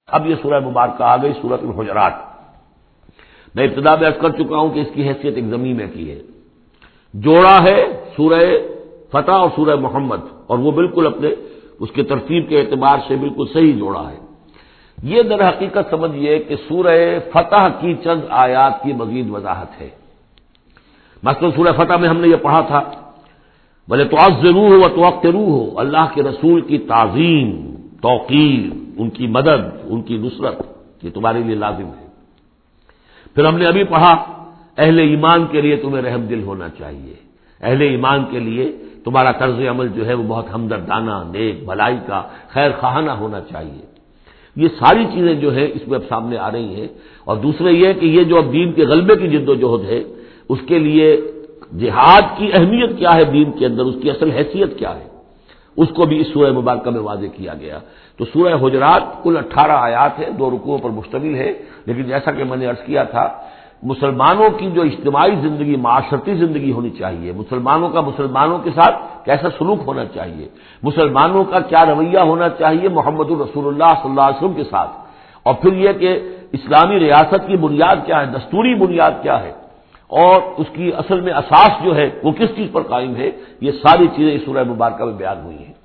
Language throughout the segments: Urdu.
اب یہ سورہ مبارکہ آ گئی سورۃ الحجرات۔ میں ابتدا میں عرض کر چکا ہوں کہ اس کی حیثیت ایک ضمیع میں کی ہے، جوڑا ہے سورہ فتح اور سورہ محمد، اور وہ بالکل اپنے اس کے ترتیب کے اعتبار سے بالکل صحیح جوڑا ہے۔ یہ در حقیقت سمجھیے کہ سورہ فتح کی چند آیات کی مزید وضاحت ہے۔ مثلا سورہ فتح میں ہم نے یہ پڑھا تھا بھلے تعذروہ و توقروہ، اللہ کے رسول کی تعظیم، توقیر، ان کی مدد، ان کی نصرت، یہ تمہارے لیے لازم ہے۔ پھر ہم نے ابھی پڑھا اہل ایمان کے لیے تمہیں رحم دل ہونا چاہیے، اہل ایمان کے لیے تمہارا طرز عمل جو ہے وہ بہت ہمدردانہ، نیک، بھلائی کا، خیر خواہانہ ہونا چاہیے۔ یہ ساری چیزیں جو ہے اس میں اب سامنے آ رہی ہیں۔ اور دوسرے یہ کہ یہ جو اب دین کے غلبے کی جد و جہد ہے، اس کے لیے جہاد کی اہمیت کیا ہے دین کے اندر، اس کی اصل حیثیت کیا ہے، اس کو بھی اس سورہ مبارکہ میں واضح کیا گیا۔ تو سورہ حجرات کل 18 آیات ہے، 2 رکوعوں پر مشتمل ہے، لیکن جیسا کہ میں نے عرض کیا تھا، مسلمانوں کی جو اجتماعی زندگی، معاشرتی زندگی ہونی چاہیے، مسلمانوں کا مسلمانوں کے ساتھ کیسا سلوک ہونا چاہیے، مسلمانوں کا کیا رویہ ہونا چاہیے محمد الرسول اللہ صلی اللہ علیہ وسلم کے ساتھ، اور پھر یہ کہ اسلامی ریاست کی بنیاد کیا ہے، دستوری بنیاد کیا ہے، اور اس کی اصل میں اساس جو ہے وہ کس چیز پر قائم ہے، یہ ساری چیزیں اس سورہ مبارکہ میں بیان ہوئی ہیں۔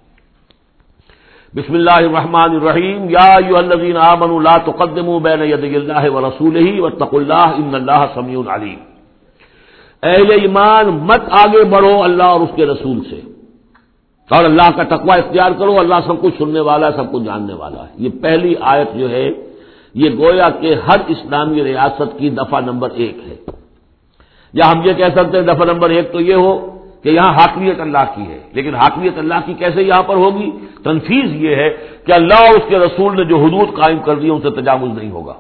بسم اللہ الرحمن الرحیم، یا ایھا الذین آمنوا لا تقدموا بین یدی اللہ ورسولہ واتقوا اللہ ان اللہ سمیع علیم۔ اہل ایمان مت آگے بڑھو اللہ اور اس کے رسول سے، اور اللہ کا تقوی اختیار کرو، اللہ سب کچھ سننے والا ہے، سب کچھ جاننے والا ہے۔ یہ پہلی آیت جو ہے یہ گویا کہ ہر اسلامی ریاست کی دفعہ نمبر 1 ہے، یا ہم یہ کہہ سکتے ہیں دفعہ نمبر 1 تو یہ ہو کہ یہاں حاکمیت اللہ کی ہے، لیکن حاکمیت اللہ کی کیسے یہاں پر ہوگی؟ تنفیذ یہ ہے کہ اللہ اور اس کے رسول نے جو حدود قائم کر دی ان سے تجاوز نہیں ہوگا۔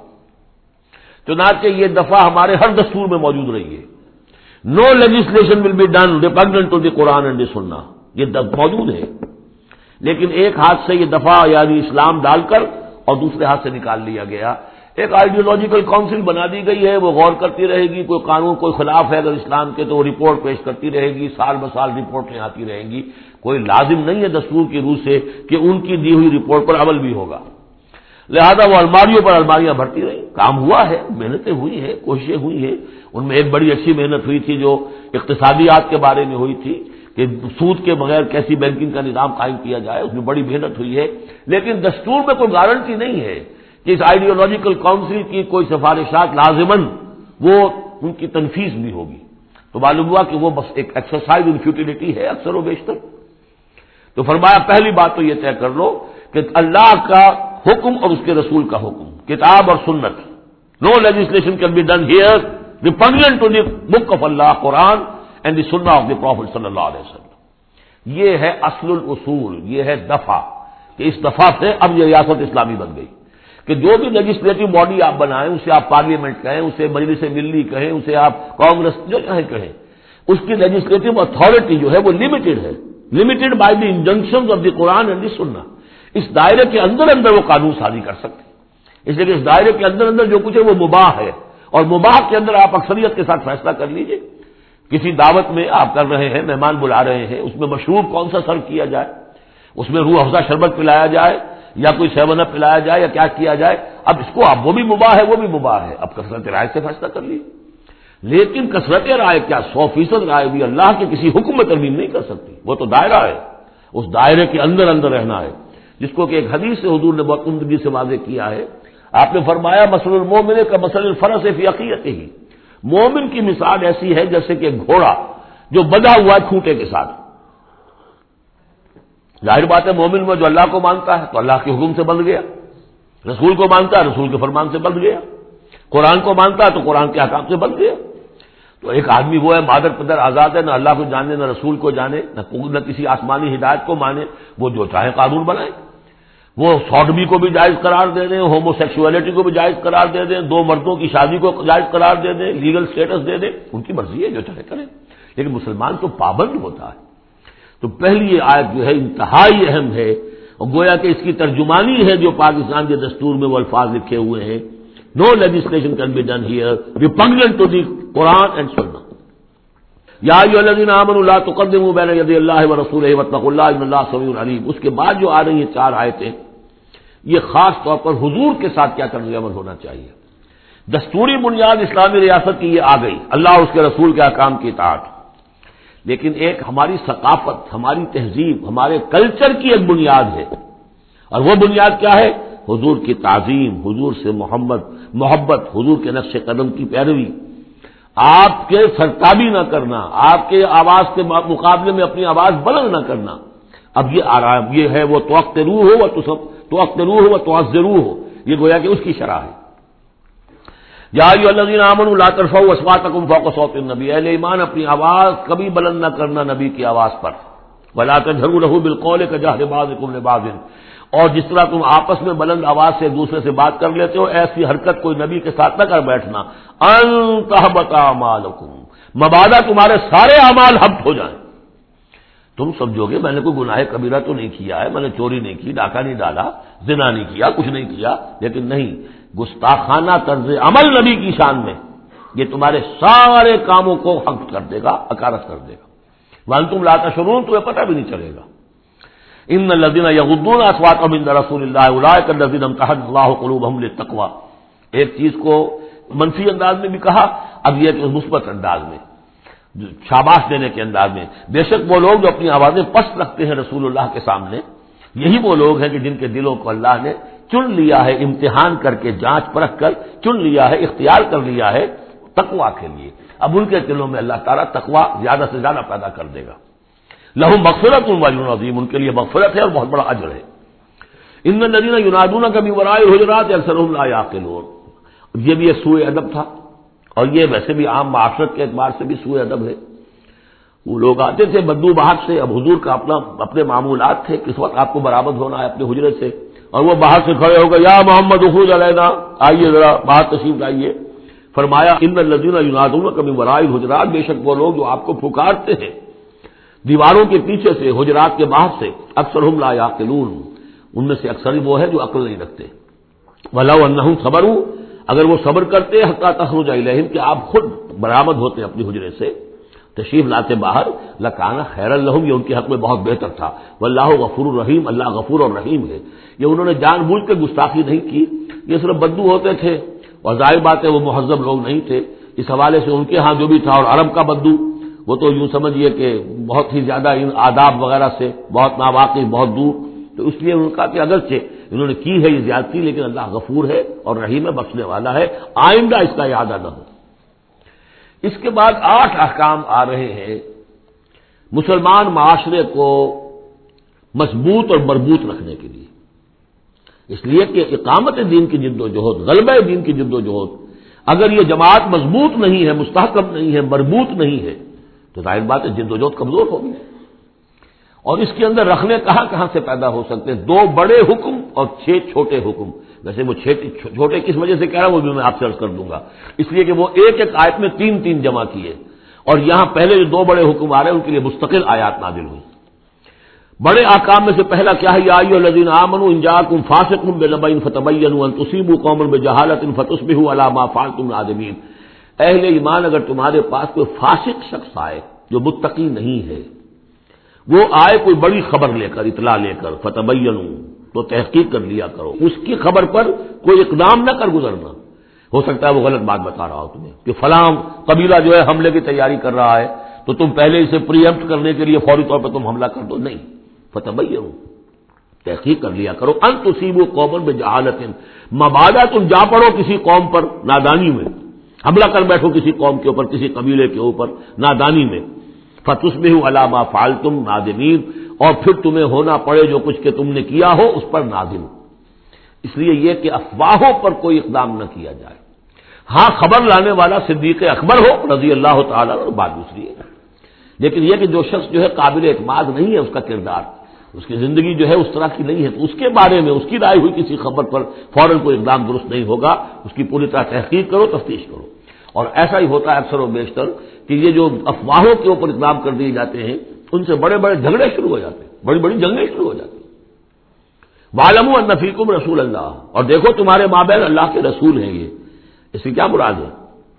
چنانچہ یہ دفعہ ہمارے ہر دستور میں موجود رہی ہے، no legislation will be done repugnant to the Quran and the sunnah, یہ موجود ہے، لیکن ایک ہاتھ سے یہ دفعہ یعنی اسلام ڈال کر اور دوسرے ہاتھ سے نکال لیا گیا۔ ایک آئیڈیولوجیکل کونسل بنا دی گئی ہے، وہ غور کرتی رہے گی، کوئی قانون کوئی خلاف ہے اگر اسلام کے تو وہ رپورٹ پیش کرتی رہے گی، سال بسال رپورٹیں آتی رہیں گی، کوئی لازم نہیں ہے دستور کی روح سے کہ ان کی دی ہوئی رپورٹ پر عمل بھی ہوگا، لہذا وہ الماریوں پر الماریاں بھرتی رہیں۔ کام ہوا ہے، محنتیں ہوئی ہیں، کوششیں ہوئی ہیں، ان میں ایک بڑی اچھی محنت ہوئی تھی جو اقتصادیات کے بارے میں ہوئی تھی کہ سود کے بغیر کیسی بینکنگ کا نظام قائم کیا جائے، اس میں بڑی محنت ہوئی ہے، لیکن دستور میں کوئی گارنٹی نہیں ہے کہ اس آئیڈیولوجیکل کونسل کی کوئی سفارشات لازماً وہ ان کی تنفیذ بھی ہوگی۔ تو معلوم ہوا کہ وہ بس ایک ایکسرسائز ان فیوٹیلٹی ہے اکثر و بیشتر۔ تو فرمایا پہلی بات تو یہ طے کر لو کہ اللہ کا حکم اور اس کے رسول کا حکم، کتاب اور سنت، no legislation can be done here repugnant to the book of Allah Quran and the sunnah of the prophet صلی اللہ علیہ وسلم۔ یہ ہے اصل الاصول، یہ ہے دفعہ، کہ اس دفعہ سے اب یہ ریاست اسلامی بن گئی کہ جو بھی لیجسلیٹو باڈی آپ بنائیں، اسے آپ پارلیمنٹ کہیں، اسے مجلس ملی کہیں، اسے آپ کانگریس جو کہیں، اس کی لیجسلیٹو اتھارٹی جو ہے وہ لمیٹڈ ہے، limited by the injunctions of the Quran and the sunnah. اس دائرے کے اندر اندر وہ قانون سازی کر سکتے ہیں، اس لیے کہ اس دائرے کے اندر اندر جو کچھ ہے وہ مباح ہے، اور مباح کے اندر آپ اکثریت کے ساتھ فیصلہ کر لیجئے۔ کسی دعوت میں آپ کر رہے ہیں، مہمان بلا رہے ہیں، اس میں مشروب کون سا سرو کیا جائے، اس میں روح افزا شربت پلایا جائے یا کوئی 7 اپ پلایا جائے یا کیا کیا جائے، اب اس کو اب وہ بھی مباح ہے وہ بھی مباح ہے، اب کثرت رائے سے فیصلہ کر لیجیے۔ لیکن کثرت رائے کیا 100% رائے بھی اللہ کے کسی حکم میں ترمیم نہیں کر سکتی، وہ تو دائرہ ہے، اس دائرے کے اندر اندر رہنا ہے، جس کو کہ ایک حدیث سے حضور نے بہت عمدگی سے واضح کیا ہے۔ آپ نے فرمایا مثل المومن کمثل الفرس فی عقیقتہ، مومن کی مثال ایسی ہے جیسے کہ گھوڑا جو بندھا ہوا ہے کھوٹے کے ساتھ۔ ظاہر بات ہے مومن میں جو اللہ کو مانتا ہے تو اللہ کے حکم سے بندھ گیا، رسول کو مانتا ہے رسول کے فرمان سے بندھ گیا، قرآن کو مانتا ہے تو قرآن کے احکام سے بندھ گیا۔ تو ایک آدمی وہ ہے مادر پدر آزاد ہے، نہ اللہ کو جانے نہ رسول کو جانے نہ کسی آسمانی ہدایت کو مانے، وہ جو چاہے قانون بنائے، وہ سوڈمی کو بھی جائز قرار دے دیں، ہومو سیکسولیٹی کو بھی جائز قرار دے دیں، 2 مردوں کی شادی کو جائز قرار دے دیں، لیگل سٹیٹس دے دیں، ان کی مرضی ہے جو چاہے کریں، لیکن مسلمان تو پابند ہوتا ہے۔ تو پہلی یہ آیت جو ہے انتہائی اہم ہے، اور گویا کہ اس کی ترجمانی ہے جو پاکستان کے دستور میں وہ الفاظ لکھے ہوئے ہیں، no legislation can be done here repugnant to the Quran and sunnah. یا ایھا الذین آمنوا لا تقدموا بین یدی اللہ ورسولہ واتقوا اللہ ان اللہ سمیع علیم۔ اس کے بعد جو آ رہی ہیں 4 آیتیں، یہ خاص طور پر حضور کے ساتھ کیا طرز عمل ہونا چاہیے. دستوری بنیاد اسلامی ریاست کی یہ آ گئی، اللہ اور اس کے رسول کے احکام کی اطاعت، لیکن ایک ہماری ثقافت، ہماری تہذیب، ہمارے کلچر کی ایک بنیاد ہے، اور وہ بنیاد کیا ہے؟ حضور کی تعظیم، حضور سے محبت، حضور کے نقش قدم کی پیروی، آپ کے سرتابی نہ کرنا، آپ کے آواز کے مقابلے میں اپنی آواز بلند نہ کرنا. اب یہ آرام یہ ہے، وہ توقروہ ہو وہ توقروہ ہو وہ تعذروہ ہو، یہ گویا کہ اس کی شرح ہے. یا ایھا الذین آمنوا لا ترفعوا اصواتکم فوق صوت النبی، اہل ایمان اپنی آواز کبھی بلند نہ کرنا نبی کی آواز پر. ولا تجهروا له بالقول كجهر بعضكم لبعض، اور جس طرح تم آپس میں بلند آواز سے ایک دوسرے سے بات کر لیتے ہو، ایسی حرکت کوئی نبی کے ساتھ نہ کر بیٹھنا. ان تحبط اعمالکم، مبادا تمہارے سارے اعمال حبط ہو جائیں. تم سمجھو گے میں نے کوئی گناہ کبیرہ تو نہیں کیا ہے، میں نے چوری نہیں کی، ڈاکہ نہیں ڈالا، زنا نہیں کیا، کچھ نہیں کیا، لیکن نہیں، گستاخانہ طرز عمل نبی کی شان میں یہ تمہارے سارے کاموں کو حبط کر دے گا، اکارت کر دے گا. وانتم لا تشعرون، تمہیں پتہ بھی نہیں چلے گا. ان الذين يغضون اصواتهم عند رسول الله اولئك الذين امتحن الله قلوبهم للتقوى. ایک چیز کو منفی انداز میں بھی کہا، اب یہ کہ مثبت انداز میں، شاباش دینے کے انداز میں. بے شک وہ لوگ جو اپنی آوازیں پست رکھتے ہیں رسول اللہ کے سامنے، یہی وہ لوگ ہیں کہ جن کے دلوں کو اللہ نے چن لیا ہے، امتحان کر کے، جانچ پرکھ کر چن لیا ہے، اختیار کر لیا ہے تقویٰ کے لیے. اب ان کے دلوں میں اللہ تعالیٰ تقویٰ زیادہ سے زیادہ پیدا کر دے گا. لہم مغفرۃ واجر عظیم، ان کے لیے مغفرت ہے اور بہت بڑا اجر ہے. ان الذین ینادونک من وراء الحجرات اکثرهم لا یعقلون. یہ بھی ایک سوء ادب تھا، اور یہ ویسے بھی عام معاشرت کے اعتبار سے بھی سوء ادب ہے. وہ لوگ آتے تھے بدو باہر سے، اب حضور کا اپنے معمولات تھے، کس وقت آپ کو برآمد ہونا ہے اپنے حجرے سے، اور وہ باہر سے کھڑے ہو گئے، یا محمد اخرج علینا، آئیے ذرا باہر تشریف لائیے. فرمایا ان الذین ینادونک من وراء الحجرات، بے شک وہ لوگ جو آپ کو پکارتے ہیں دیواروں کے پیچھے سے، حجرات کے باہر سے، اکثرهم لا یعقلون، ان میں سے اکثر وہ ہے جو عقل نہیں رکھتے. ولو انہم صبروا، اگر وہ صبر کرتے حتی تخرج الیہم، کہ آپ خود برآمد ہوتے اپنی حجرے سے، تشریف لاتے باہر، لکان خیر لہم، یہ ان کے حق میں بہت بہتر تھا. واللہ غفور الرحیم، اللہ غفور اور رحیم ہے. یہ انہوں نے جان بوجھ کے گستاخی نہیں کی، یہ صرف بدو ہوتے تھے، اور ظاہر بات ہے وہ مہذب لوگ نہیں تھے. اس حوالے سے ان کے ہاں جو بھی تھا، اور عرب کا بدو وہ تو یوں سمجھیے کہ بہت ہی زیادہ ان آداب وغیرہ سے بہت ناواقف، بہت دور. تو اس لیے ان کا کہ اگرچہ انہوں نے کی ہے یہ زیادتی، لیکن اللہ غفور ہے اور رحیم ہے، بخشنے والا ہے، آئندہ اس کا اعادہ نہ ہو. اس کے بعد 8 احکام آ رہے ہیں مسلمان معاشرے کو مضبوط اور مربوط رکھنے کے لیے. اس لیے کہ اقامت دین کی جد و جہد، غلبہ دین کی جد و جہد، اگر یہ جماعت مضبوط نہیں ہے، مستحکم نہیں ہے، مربوط نہیں ہے، تو ظاہر بات ہے جد و جہد کمزور ہوگی. اور اس کے اندر رکھنے کہاں سے پیدا ہو سکتے ہیں؟ 2 بڑے حکم اور 6 چھوٹے حکم. ویسے وہ چھوٹے کس وجہ سے کہہ رہا ہوں وہ بھی میں آپ سے عرض کر دوں گا. اس لیے کہ وہ ایک آیت میں 3 جمع کیے، اور یہاں پہلے جو 2 بڑے حکم آ رہے ہیں ان کے لیے مستقل آیات نازل ہوئی. بڑے احکام میں سے پہلا کیا ہے؟ یا ایھا الذین آمنوا ان جاءکم فاسق بنبأ فتبینوا ان تصیبوا قوما بجہالۃ فتصبحوا علی ما فعلتم نادمین. اہل ایمان، اگر تمہارے پاس کوئی فاسق شخص آئے جو متقی نہیں ہے، وہ آئے کوئی بڑی خبر لے کر، اطلاع لے کر، فتبینوا، تو تحقیق کر لیا کرو، اس کی خبر پر کوئی اقدام نہ کر گزرنا. ہو سکتا ہے وہ غلط بات بتا رہا ہو تمہیں کہ فلاں قبیلہ جو ہے حملے کی تیاری کر رہا ہے، تو تم پہلے اسے پری ایمپٹ کرنے کے لیے فوری طور پر تم حملہ کر دو. نہیں، فتبینوا، تحقیق کر لیا کرو. ان تصیبوا قوما بجہالۃ، مبادا تم جا پڑو کسی قوم پر نادانی میں، حملہ کر بیٹھو کسی قوم کے اوپر، کسی قبیلے کے اوپر نادانی میں، فتصبحوا علی ما فعلتم نادمین، اور پھر تمہیں ہونا پڑے جو کچھ کہ تم نے کیا ہو اس پر نادم. اس لیے یہ کہ افواہوں پر کوئی اقدام نہ کیا جائے. ہاں خبر لانے والا صدیق اکبر ہو رضی اللہ تعالیٰ، اور بات دوسری ہے. لیکن یہ کہ جو شخص جو ہے قابل اعتماد نہیں ہے، اس کا کردار، اس کی زندگی جو ہے اس طرح کی نہیں ہے، تو اس کے بارے میں اس کی رائے ہوئی کسی خبر پر فوراً کوئی اقدام درست نہیں ہوگا. اس کی پوری طرح تحقیق کرو، تفتیش کرو. اور ایسا ہی ہوتا ہے اکثر و بیشتر کہ یہ جو افواہوں کے اوپر اقدام کر دیے جاتے ہیں، ان سے بڑے بڑے جھگڑے شروع ہو جاتے ہیں، بڑی بڑی جنگیں شروع ہو جاتی ہیں. وَاعْلَمُوا أَنَّ فِيكُمْ رَسُولَ اللَّهِ، اور دیکھو تمہارے مابین اللہ کے رسول ہیں. یہ اس سے کیا مراد ہے؟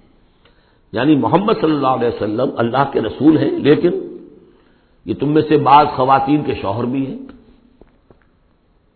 یعنی محمد صلی اللہ علیہ وسلم اللہ کے رسول ہیں، لیکن یہ تم میں سے بعض خواتین کے شوہر بھی ہیں.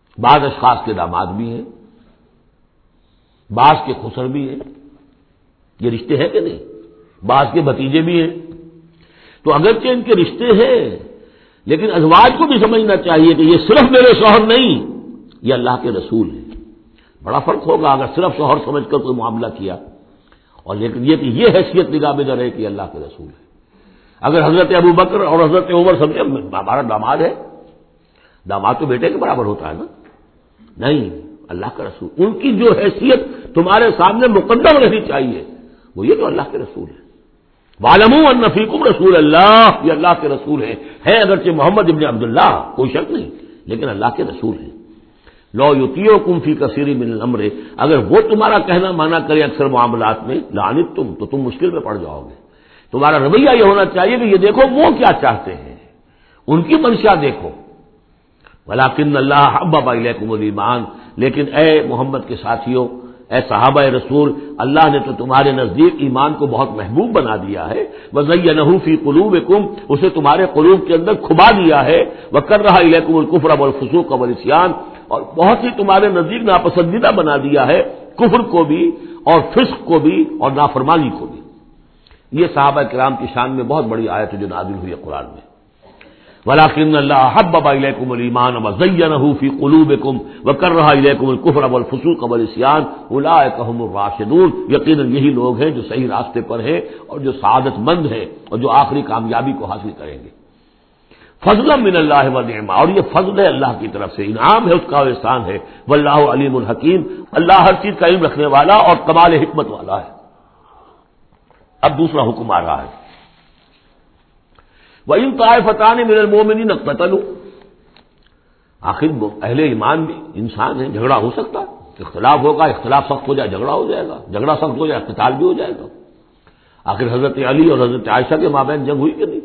بعض اشخاص کے داماد بھی ہیں، بعض کے خسر بھی ہیں، یہ رشتے ہیں کہ نہیں؟ بعض کے بھتیجے بھی ہیں، تو اگرچہ ان کے رشتے ہیں لیکن ازواج کو بھی سمجھنا چاہیے کہ یہ صرف میرے شوہر نہیں، یہ اللہ کے رسول ہیں۔ بڑا فرق ہوگا اگر صرف شوہر سمجھ کر کوئی معاملہ کیا، اور لیکن یہ کہ یہ حیثیت نگاہ میں نہ رہے کہ اللہ کے رسول ہے۔ اگر حضرت ابو بکر اور حضرت عمر سمجھے ہمارا داماد ہے، داماد تو بیٹے کے برابر ہوتا ہے نا، نہیں، اللہ کا رسول، ان کی جو حیثیت تمہارے سامنے مقدم رہنی چاہیے وہ یہ تو اللہ کے رسول ہے۔ وَاعْلَمُوا أَنَّ فِيكُمْ رَسُولَ اللَّهِ، یہ اللہ کے رسول ہے اگرچہ محمد ابن عبداللہ، کوئی شک نہیں، لیکن اللہ کے رسول ہیں۔ لَوْ يُطِيعُكُمْ فِي كَثِيرٍ مِّنَ الْأَمْرِ، اگر وہ تمہارا کہنا مانا کرے اکثر معاملات میں، لَعَنِتُّمْ، تو تم مشکل میں پڑ جاؤ گے۔ تمہارا رویہ یہ ہونا چاہیے کہ یہ دیکھو وہ کیا چاہتے ہیں، ان کی منشا دیکھو۔ وَلَٰكِنَّ اللَّهَ حَبَّبَ إِلَيْكُمُ الْإِيمَانَ، لیکن اے محمد کے ساتھیوں، اے صحابہ رسول، اللہ نے تو تمہارے نزدیک ایمان کو بہت محبوب بنا دیا ہے۔ وَزَيَّنَهُ فِي قُلُوبِكُمْ، اسے تمہارے قلوب کے اندر کھبا دیا ہے۔ وَكَرَّهَ إِلَيْكُمُ الْكُفْرَ وَالْفُسُوقَ وَالْعِصْيَانَ، اور بہت ہی تمہارے نزدیک ناپسندیدہ بنا دیا ہے کفر کو بھی اور فسق کو بھی اور نافرمانی کو بھی۔ یہ صحابہ کرام کی شان میں بہت بڑی آیت ہے جو نازل ہوئی ہے قرآن میں۔ وَلَٰكِنَّ اللَّهَ حَبَّبَ إِلَيْكُمُ الْإِيمَانَ وَزَيَّنَهُ فِي قُلُوبِكُمْ وَكَرَّهَ إِلَيْكُمُ الْكُفْرَ وَالْفُسُوقَ وَالْعِصْيَانَ أُولَٰئِكَ هُمُ الرَّاشِدُونَ، یقیناً یہی لوگ ہیں جو صحیح راستے پر ہیں اور جو سعادت مند ہیں اور جو آخری کامیابی کو حاصل کریں گے۔ فضلا من اللہ ونعما، اور یہ فضل ہے اللہ کی طرف سے، انعام ہے اس کا اور احسان ہے۔ واللہ علیم الحکیم، اللہ ہر چیز کا علم رکھنے والا اور کمال حکمت والا ہے۔ اب دوسرا حکم آ رہا ہے، وَإِن طَائِفَتَانِ مِنَ الْمُؤْمِنِينَ اقْتَتَلُوا، آخر اہل ایمان بھی انسان ہیں، جھگڑا ہو سکتا ہے، اختلاف ہوگا، اختلاف سخت ہو جائے جھگڑا ہو جائے گا، جھگڑا سخت ہو جائے قتال بھی ہو جائے گا۔ آخر حضرت علی اور حضرت عائشہ کے مابین جنگ ہوئی کہ نہیں؟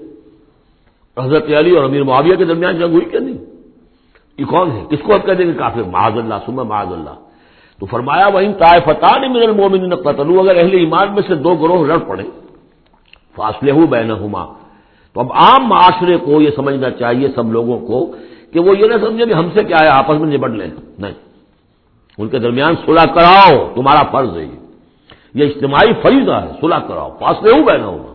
حضرت علی اور امیر معاویہ کے درمیان جنگ ہوئی کہ نہیں؟ یہ کون ہے؟ کس کو اب کہہ دیں گے کافر؟ معاذ اللہ ثم معاذ اللہ۔ تو فرمایا وَإِن طَائِفَتَانِ مِنَ الْمُؤْمِنِينَ اقْتَتَلُوا، اگر اہل ایمان میں سے دو گروہ لڑ پڑے، فَأَصْلِحُوا بَيْنَهُمَا، تو اب عام معاشرے کو یہ سمجھنا چاہیے سب لوگوں کو کہ وہ یہ نہ سمجھے کہ ہم سے کیا ہے، آپس میں نبٹ لیں، نہیں، ان کے درمیان صلح کراؤ، تمہارا فرض ہے، یہ اجتماعی فریضہ ہے، صلح کراؤ، فَأَصْلِحُوا بَيْنَهُمَا۔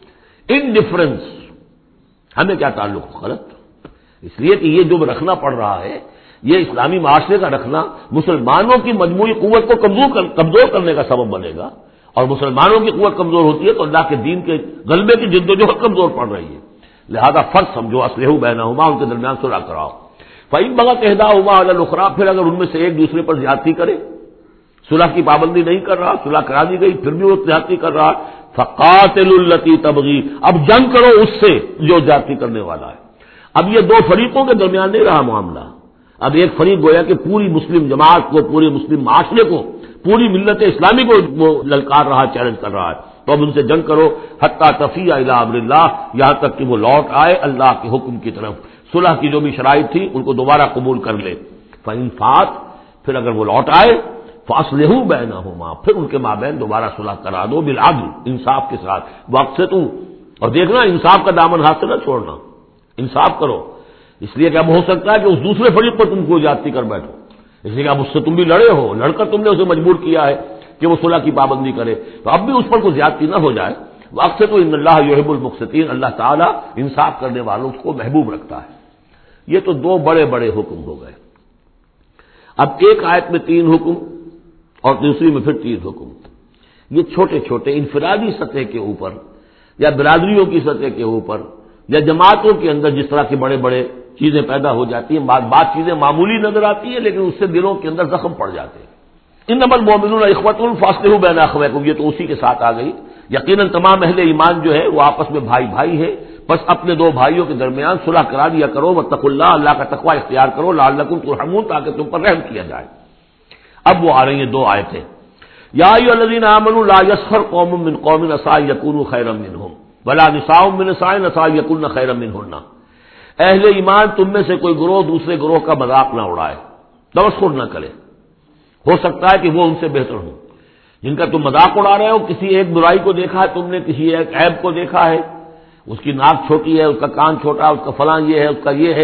انڈیفرنس ہمیں کیا تعلق؟ غلط، اس لیے کہ یہ جو رکھنا پڑ رہا ہے یہ اسلامی معاشرے کا رکھنا مسلمانوں کی مجموعی قوت کو کمزور کرنے کا سبب بنے گا، اور مسلمانوں کی قوت کمزور ہوتی ہے تو اللہ کے دین کے غلبے کی جدوجہد کمزور پڑ رہی ہے۔ لہذا فرض سمجھو، اصلحوا بینہما، ان کے درمیان صلح کراؤ۔ فإن بغت احداہما علی الاخری، پھر اگر ان میں سے ایک دوسرے پر زیادتی کرے، صلح کی پابندی نہیں کر رہا، صلح کرا دی گئی پھر بھی وہ زیادتی کر رہا، فقاتلوا التی تبغی، اب جنگ کرو اس سے جو زیادتی کرنے والا ہے۔ اب یہ دو فریقوں کے درمیان نہیں رہا معاملہ، اب ایک فریق گویا کہ پوری مسلم جماعت کو، پورے مسلم معاشرے کو، پوری ملت اسلامی کو وہ للکار رہا، چیلنج کر رہا ہے، تو اب ان سے جنگ کرو، حتی تفیء الی امر اللہ، یہاں تک کہ وہ لوٹ آئے اللہ کے حکم کی طرف۔ صلح کی جو بھی شرائط تھی ان کو دوبارہ قبول کر لے۔ فإن فات، پھر اگر وہ لوٹ آئے، فاصلحوا بینہما، پھر ان کے مابین دوبارہ صلح کرا دو، بالعدل، انصاف کے ساتھ، واقسطوا، اور دیکھنا انصاف کا دامن ہاتھ سے نہ چھوڑنا، انصاف کرو، اس لیے کہ اب ہو سکتا ہے کہ اس دوسرے فریق پر تم کو زیادتی کر بیٹھو، اس لیے کہ اب اس سے تم بھی لڑے ہو، لڑ کر تم نے اسے مجبور کیا ہے کہ وہ صلح کی پابندی کرے، تو اب بھی اس پر کوئی زیادتی نہ ہو جائے۔ واقسطوا ان اللہ یحب المقسطین، اللہ تعالیٰ انصاف کرنے والوں کو محبوب رکھتا ہے۔ یہ تو دو بڑے بڑے حکم ہو گئے۔ اب ایک آیت میں 3 حکم اور دوسری میں پھر 3 حکم، یہ چھوٹے چھوٹے انفرادی سطح کے اوپر یا برادریوں کی سطح کے اوپر یا جماعتوں کے اندر جس طرح کے بڑے بڑے چیزیں پیدا ہو جاتی ہیں، بعض چیزیں معمولی نظر آتی ہیں لیکن اس سے دلوں کے اندر زخم پڑ جاتے ہیں۔ انما المؤمنون اخوۃ فاصلحوا بین اخویکم، یہ تو اسی کے ساتھ آ گئی۔ یقیناً تمام اہل ایمان جو ہے وہ آپس میں بھائی بھائی ہے، بس اپنے دو بھائیوں کے درمیان صلح کرا دیا کرو، واتقوا اللہ، اللہ کا تقوی اختیار کرو، لعلکم ترحمون، تاکہ تم پر رحم کیا جائے۔ اب وہ آ رہی ہیں 2 آیتیں، یا ایھا الذین آمنوا لا یسخر قوم من قوم عسى ان یکونوا خیرا منهم ولا نساء من نساء عسى ان یکن خیرا منهن، اہل ایمان تم میں سے کوئی گروہ دوسرے گروہ کا مذاق نہ اڑائے، تمسخر نہ کرے، ہو سکتا ہے کہ وہ ان سے بہتر ہوں۔ جن کا تم مذاق اڑا رہے ہو، کسی ایک برائی کو دیکھا ہے تم نے، کسی ایک عیب کو دیکھا ہے، اس کی ناک چھوٹی ہے، اس کا کان چھوٹا ہے، اس کا فلاں یہ ہے، اس کا یہ ہے،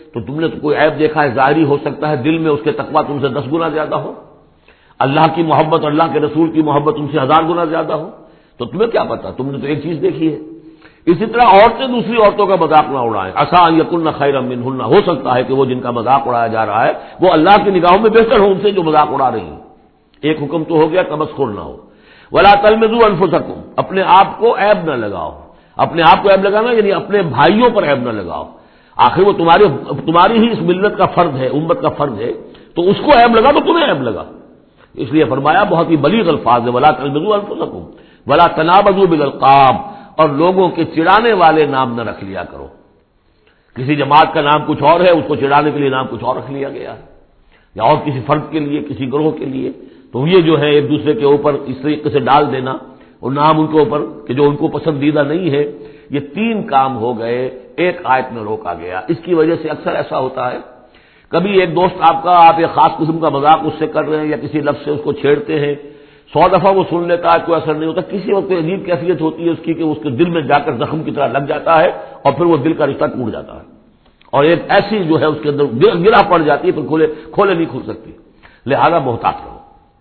تو تم نے تو کوئی عیب دیکھا ہے ظاہری ہو سکتا ہے، دل میں اس کے تقویٰ تم سے 10 گنا زیادہ ہو، اللہ کی محبت، اللہ کے رسول کی محبت تم سے 1000 گنا زیادہ ہو، تو تمہیں کیا پتا، تم نے تو ایک چیز دیکھی ہے۔ اسی طرح عورتیں دوسری عورتوں کا مذاق نہ اڑائیں، عسیٰ ان یکن خیرا منہن، ہو سکتا ہے کہ وہ جن کا مذاق اڑایا جا رہا ہے وہ اللہ کی نگاہوں میں بہتر ہو ان سے جو مذاق اڑا رہی ہیں۔ ایک حکم تو ہو گیا تمسخر نہ ہو۔ ولا تلمزوا انفسکم، اپنے آپ کو عیب نہ لگاؤ، اپنے آپ کو عیب لگانا یعنی اپنے بھائیوں پر عیب نہ لگاؤ، آخر وہ تمہاری ہی اس ملت کا فرد ہے، امت کا فرد ہے، تو اس کو عیب لگا تو تمہیں عیب لگا، اس لیے فرمایا بہت ہی بلیغ الفاظ ہے، ولا تلمزوا انفسکم ولا تنابزوا بالالقاب، اور لوگوں کے چڑانے والے نام نہ رکھ لیا کرو، کسی جماعت کا نام کچھ اور ہے، اس کو چڑانے کے لیے نام کچھ اور رکھ لیا گیا ہے، یا اور کسی فرد کے لیے، کسی گروہ کے لیے، تو یہ جو ہے ایک دوسرے کے اوپر اس طریقے سے ڈال دینا اور نام ان کے اوپر کہ جو ان کو پسندیدہ نہیں ہے، یہ 3 کام ہو گئے، ایک آیت میں روکا گیا۔ اس کی وجہ سے اکثر ایسا ہوتا ہے، کبھی ایک دوست آپ ایک خاص قسم کا مذاق اس سے کر رہے ہیں یا کسی لفظ سے اس کو چھیڑتے ہیں، 100 دفعہ وہ سن لیتا ہے، کوئی اثر نہیں ہوتا، کسی وقت عجیب کیفیت ہوتی ہے اس کی کہ اس کے دل میں جا کر زخم کی طرح لگ جاتا ہے اور پھر وہ دل کا رشتہ ٹوٹ جاتا ہے، اور ایک ایسی جو ہے اس کے اندر گرہ پڑ جاتی ہے، پھر کھولے نہیں کھل سکتی، لہذا محتاط رہو۔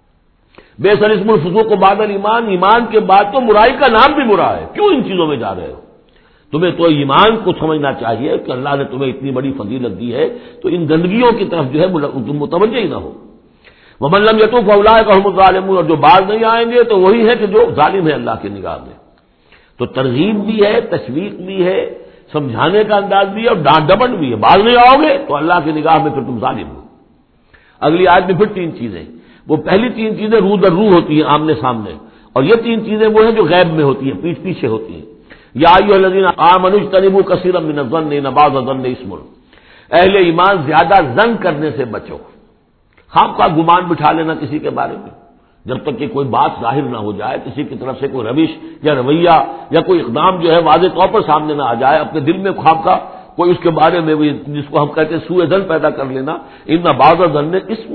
بئس الاسم الفسوق بعد الایمان، ایمان کے بعد تو برائی کا نام بھی برا ہے، کیوں ان چیزوں میں جا رہے ہو؟ تمہیں تو ایمان کو سمجھنا چاہیے کہ اللہ نے تمہیں اتنی بڑی فضیلت دی ہے، تو ان گندگیوں کی طرف جو ہے تم متوجہ ہی نہ ہو۔ ومن لم یتوب فاولئک هم الظالمون، اور جو باز نہیں آئیں گے تو وہی ہے کہ جو ظالم ہے اللہ کی نگاہ میں۔ تو ترغیب بھی ہے، تشویق بھی ہے، سمجھانے کا انداز بھی ہے، اور ڈانٹ ڈپٹ بھی ہے، باز نہیں آؤ گے تو اللہ کی نگاہ میں پھر تم ظالم ہو۔ اگلی آیت میں پھر 3 چیزیں، وہ پہلی 3 چیزیں رو در رو ہوتی ہیں آمنے سامنے، اور یہ 3 چیزیں وہ ہیں جو غیب میں ہوتی ہیں، پیٹھ پیچھے ہوتی ہیں۔ یا ایھا الذین آمنوا اجتنبوا کثیرا من الظن ان بعض الظن اثم، اہل ایمان زیادہ ظن کرنے سے بچو، خام خواہ گمان بٹھا لینا کسی کے بارے میں، جب تک کہ کوئی بات ظاہر نہ ہو جائے، کسی کی طرف سے کوئی روش یا رویہ یا کوئی اقدام جو ہے واضح طور پر سامنے نہ آ جائے، اپنے دل میں خام خواہ کوئی اس کے بارے میں جس کو ہم کہتے ہیں سوء ظن پیدا کر لینا، ان بعض الظن اثم،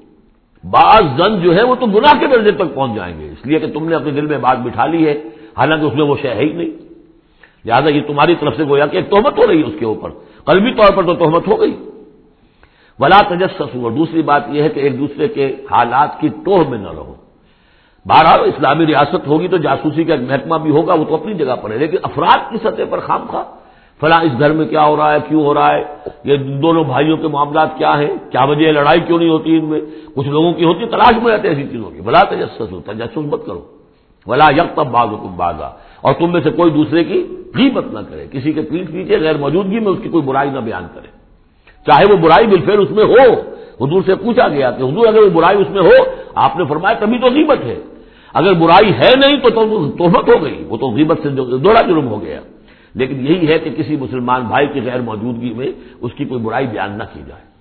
بعض ظن جو ہے وہ تو گناہ کے درجے تک پہنچ جائیں گے، اس لیے کہ تم نے اپنے دل میں بات بٹھا لی ہے، حالانکہ اس میں وہ شے ہے ہی نہیں، لہٰذا یہ تمہاری طرف سے گویا کہ ایک تہمت ہو رہی ہے اس کے اوپر، قلبی طور پر تو تہمت ہو گئی۔ ولا تجسسوا، اور دوسری بات یہ ہے کہ ایک دوسرے کے حالات کی ٹوہ میں نہ رہو۔ بہرحال اسلامی ریاست ہوگی تو جاسوسی کا ایک محکمہ بھی ہوگا، وہ تو اپنی جگہ پر ہے، لیکن افراد کی سطح پر خام خواہ فلاں اس گھر میں کیا ہو رہا ہے، کیوں ہو رہا ہے، یہ دونوں بھائیوں کے معاملات کیا ہیں، کیا وجہ ہے، لڑائی کیوں نہیں ہوتی ان میں، کچھ لوگوں کی ہوتی، تلاش میں رہتے ایسی چیزوں کی۔ ولا تجسسوا، تجسس مت کرو، ولا یغتب بعضکم بعضا، اور تم میں سے کوئی دوسرے کی غیبت نہ کرے، کسی کے پیٹھ پیچھے غیر موجودگی میں اس کی کوئی برائی نہ بیان کرے، چاہے وہ برائی بالفعل اس میں ہو۔ حضور سے پوچھا گیا کہ حضور اگر وہ برائی اس میں ہو، آپ نے فرمایا تبھی تو غیبت ہے، اگر برائی ہے نہیں تو تہمت ہو گئی، وہ تو غیبت سے دوہرا جرم ہو گیا۔ لیکن یہی ہے کہ کسی مسلمان بھائی کی غیر موجودگی میں اس کی کوئی برائی بیان نہ کی جائے۔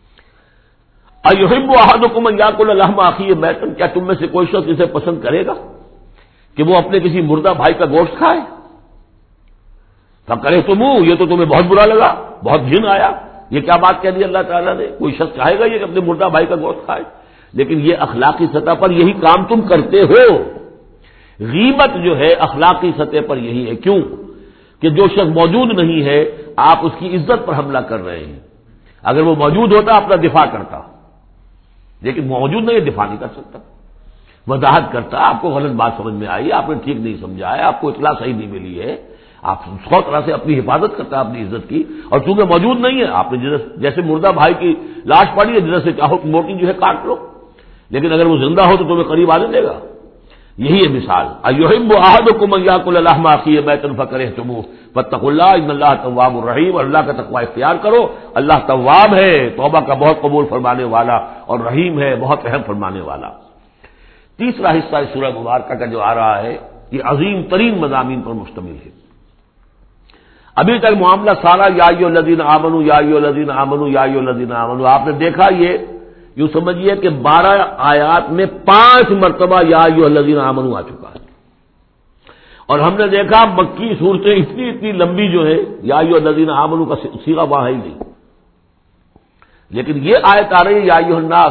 ایحب احدکم ان یاکل لحم اخیہ میتا، کیا تم میں سے کوئی شخص اسے پسند کرے گا کہ وہ اپنے کسی مردہ بھائی کا گوشت کھائے؟ فکرہتموہ، یہ تو تمہیں بہت برا لگا، بہت گھن آیا، یہ کیا بات کہہ دی اللہ تعالیٰ نے، کوئی شخص چاہے گا یہ کہ اپنے مردہ بھائی کا گوشت کھائے؟ لیکن یہ اخلاقی سطح پر یہی کام تم کرتے ہو، غیبت جو ہے اخلاقی سطح پر یہی ہے، کیوں کہ جو شخص موجود نہیں ہے آپ اس کی عزت پر حملہ کر رہے ہیں، اگر وہ موجود ہوتا اپنا دفاع کرتا، لیکن موجود نہیں، دفاع نہیں کر سکتا، وضاحت کرتا، آپ کو غلط بات سمجھ میں آئی، آپ نے ٹھیک نہیں سمجھا ہے، آپ کو اطلاع صحیح نہیں ملی ہے، آپ سو طرح سے اپنی حفاظت کرتا ہے اپنی عزت کی، اور چونکہ موجود نہیں ہے آپ نے جیسے مردہ بھائی کی لاش پڑی ہے، جس سے چاہو موٹی جو ہے کاٹ لو، لیکن اگر وہ زندہ ہو تو تمہیں قریب آنے دے گا، یہی ہے مثال۔ ایحب احدکم ان یاکل لحم اخیہ میتا فکرہتموہ فاتقوا اللہ ان اللہ تواب الرحیم، اور اللہ کا تقوی اختیار کرو، اللہ تواب ہے، توبہ کا بہت قبول فرمانے والا، اور رحیم ہے، بہت رحم فرمانے والا۔ تیسرا حصہ اس سورہ مبارکہ کا جو آ رہا ہے یہ عظیم ترین مضامین پر مشتمل ہے۔ ابھی تک معاملہ سارا یا ایھا الذین آمنوا یا ایھا الذین آمنوا یا ایھا الذین آمنوا، آپ نے دیکھا یہ یوں سمجھیے کہ 12 آیات میں 5 مرتبہ یا ایھا الذین آمنوا آ چکا ہے، اور ہم نے دیکھا مکی صورتیں اتنی لمبی جو ہے یا ایھا الذین آمنوا کا صیغہ وہاں ہے ہی نہیں، لیکن یہ آیت آ رہی ہے یا ایھا الناس،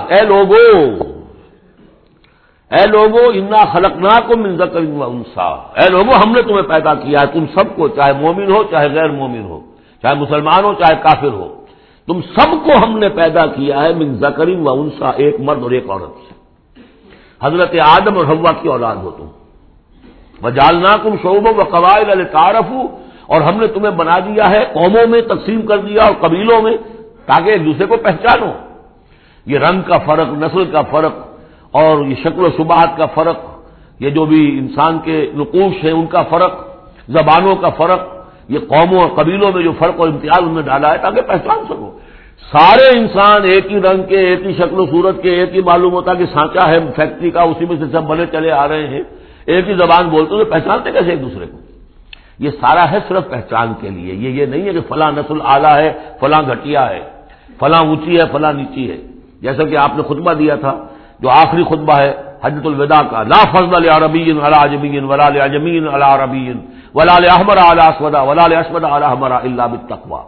اے لوگو انا خلقناکم من ذکر و انثی، اے لوگو ہم نے تمہیں پیدا کیا ہے، تم سب کو، چاہے مومن ہو چاہے غیر مومن ہو، چاہے مسلمان ہو چاہے کافر ہو، تم سب کو ہم نے پیدا کیا ہے من ذکر و انثی، ایک مرد اور ایک عورت سے۔ حضرت آدم اور حوا کی اولاد ہو تم۔ وجعلناکم شعوبا وقبائل لتعارفوا، اور ہم نے تمہیں بنا دیا ہے، قوموں میں تقسیم کر دیا اور قبیلوں میں، تاکہ ایک دوسرے کو پہچانو۔ یہ رنگ کا فرق، نسل کا فرق اور یہ شکل و شباہت کا فرق، یہ جو بھی انسان کے نقوش ہیں ان کا فرق، زبانوں کا فرق، یہ قوموں اور قبیلوں میں جو فرق اور امتیاز انہوں نے ڈالا ہے تاکہ پہچان سکو۔ سارے انسان ایک ہی رنگ کے، ایک ہی شکل و صورت کے، ایک ہی معلوم ہوتا کہ سانچہ ہے فیکٹری کا، اسی میں سے سب بنے چلے آ رہے ہیں، ایک ہی زبان بولتے تو پہچانتے کیسے ایک دوسرے کو؟ یہ سارا ہے صرف پہچان کے لیے، یہ نہیں ہے کہ فلاں نسل اعلیٰ ہے، فلاں گھٹیا ہے، فلاں اونچی ہے، فلاں نیچی ہے۔ جیسا کہ آپ نے خطبہ دیا تھا، جو آخری خطبہ ہے حجۃ الوداع کا، لا فضل لعربی علی عجمی ولا لعجمی علی عربی ولا لاحمر علی اسود ولا لاسود علی احمر الا بالتقوی۔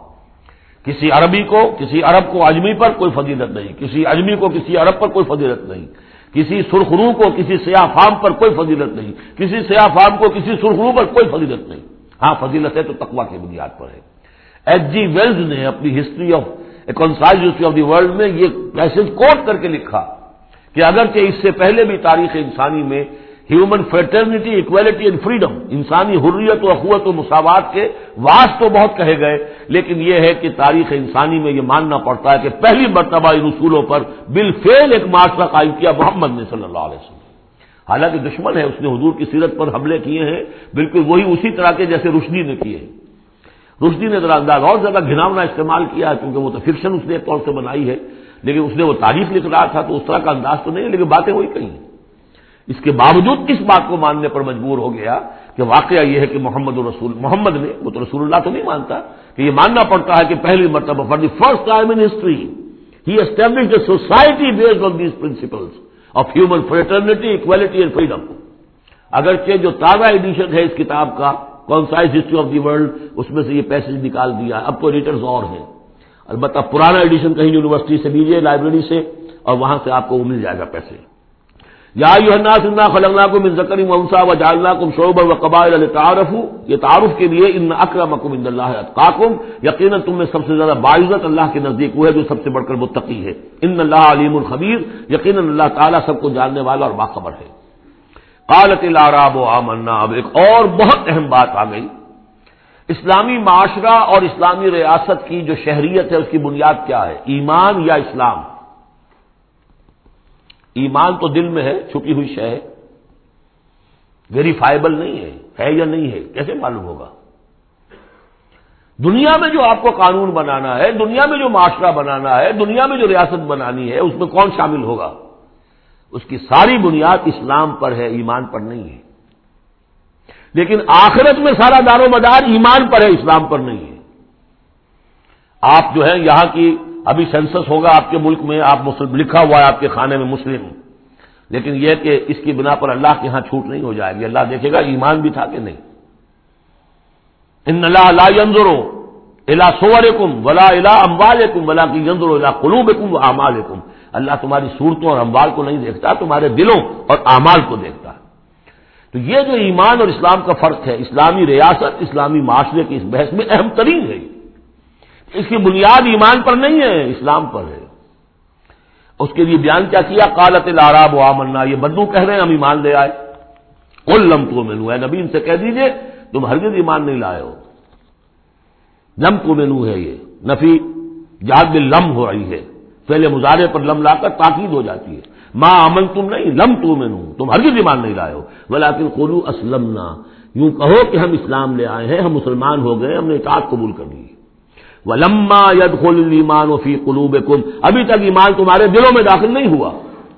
کسی عربی کو، کسی عرب کو عجمی پر کوئی فضیلت نہیں، کسی عجمی کو کسی عرب پر کوئی فضیلت نہیں، کسی سرخرو کو کسی سیاہ فام پر کوئی فضیلت نہیں، کسی سیاہ فام کو کسی سرخرو پر کوئی فضیلت نہیں۔ ہاں فضیلت ہے تو تقوی کی بنیاد پر ہے۔ ایچ جی ویلز نے اپنی history of concise history of the world میں یہ پیسج کوٹ کر کے لکھا کہ اگرچہ اس سے پہلے بھی تاریخ انسانی میں human fraternity, equality and freedom, انسانی حریت و اخوت و مساوات کے واس تو بہت کہے گئے، لیکن یہ ہے کہ تاریخ انسانی میں یہ ماننا پڑتا ہے کہ پہلی مرتبہ ان اصولوں پر بالفعل ایک معاشرہ قائم کیا محمد نے صلی اللہ علیہ وسلم۔ حالانکہ دشمن ہے، اس نے حضور کی سیرت پر حملے کیے ہیں بالکل وہی اسی طرح کے جیسے رشدی نے کیے ہیں۔ رشدی نے ذرا انداز اور زیادہ گھناؤنا استعمال کیا ہے، کیونکہ وہ تو فکشن اس نے ایک طور سے بنائی ہے، لیکن اس نے وہ تاریخ لکھ رہا تھا تو اس طرح کا انداز تو نہیں ہے، لیکن باتیں وہی کہیں۔ اس کے باوجود کس بات کو ماننے پر مجبور ہو گیا کہ واقعہ یہ ہے کہ محمد نے، وہ تو رسول اللہ تو نہیں مانتا، کہ یہ ماننا پڑتا ہے کہ پہلی مرتبہ for the first time in history he established a society based on these principles of human fraternity, equality and freedom. اگرچہ جو تازہ ایڈیشن ہے اس کتاب کا concise history of the world, اس میں سے یہ پیسج نکال دیا ہے، اب تو ایڈیٹرز اور ہیں، البتہ پرانا ایڈیشن کہیں یونیورسٹی سے لیجیے، لائبریری سے، اور وہاں سے آپ کو وہ مل جائے گا پیسے۔ یا ایھا الناس انا خلقناکم من ذکر و انثی وجعلناکم شعوبا وقبائل لتعارفوا، یہ تعارف کے لیے، ان اکرمکم عند اللہ اتقاکم، یقیناً تم میں سب سے زیادہ باعزت اللہ کے نزدیک وہ ہے جو سب سے بڑھ کر متقی ہے۔ ان اللہ علیم خبیر، یقیناً اللہ تعالیٰ سب کو جاننے والا اور باخبر ہے۔ قالت الاعراب آمنا، اب ایک اور بہت اہم بات آ گئی۔ اسلامی معاشرہ اور اسلامی ریاست کی جو شہریت ہے اس کی بنیاد کیا ہے؟ ایمان یا اسلام؟ ایمان تو دل میں ہے، چھپی ہوئی شے ہے، ویریفائبل نہیں ہے یا نہیں ہے، کیسے معلوم ہوگا؟ دنیا میں جو آپ کو قانون بنانا ہے، دنیا میں جو معاشرہ بنانا ہے، دنیا میں جو ریاست بنانی ہے، اس میں کون شامل ہوگا؟ اس کی ساری بنیاد اسلام پر ہے، ایمان پر نہیں ہے۔ لیکن آخرت میں سارا دار و مدار ایمان پر ہے، اسلام پر نہیں ہے۔ آپ جو ہے یہاں کی ابھی سینسس ہوگا آپ کے ملک میں، آپ مسلم لکھا ہوا ہے آپ کے خانے میں مسلم، لیکن یہ کہ اس کی بنا پر اللہ کے ہاں چھوٹ نہیں ہو جائے گی، اللہ دیکھے گا ایمان بھی تھا کہ نہیں۔ ان اللہ لا ينظر الى صورکم ولا الى اموالکم ولکن ينظر الى قلوبکم واعمالکم، اللہ تمہاری صورتوں اور اموال کو نہیں دیکھتا، تمہارے دلوں اور اعمال کو دیکھتا ہے۔ تو یہ جو ایمان اور اسلام کا فرق ہے، اسلامی ریاست اسلامی معاشرے کی اس بحث میں اہم ترین ہے۔ اس کی بنیاد ایمان پر نہیں ہے، اسلام پر ہے۔ اس کے لیے بیان کیا کیا؟ قالت الاعراب آمنا، یہ بدو کہہ رہے ہیں ہم ایمان لے آئے۔ قل لم تؤمنوا، اے نبی ان سے کہہ دیجئے تم ہرگز ایمان نہیں لائے ہو۔ لم تؤمنوا ہے، یہ نفی جہاد باللم ہو رہی ہے، پہلے مضارع پر لم لا کر تاکید ہو جاتی ہے۔ ما آمنتم نہیں، لم تؤمنوا، تم ہرگز ایمان نہیں لائے ہو، ولکن قولوا اسلمنا، یوں کہو کہ ہم اسلام لے آئے ہیں، ہم مسلمان ہو گئے، ہم نے اطاعت قبول کر لی۔ وَلَمَّا يَدْخُلِ الْإِيمَانُ فِي قُلُوبِكُمْ، ابھی تک ایمان تمہارے دلوں میں داخل نہیں ہوا۔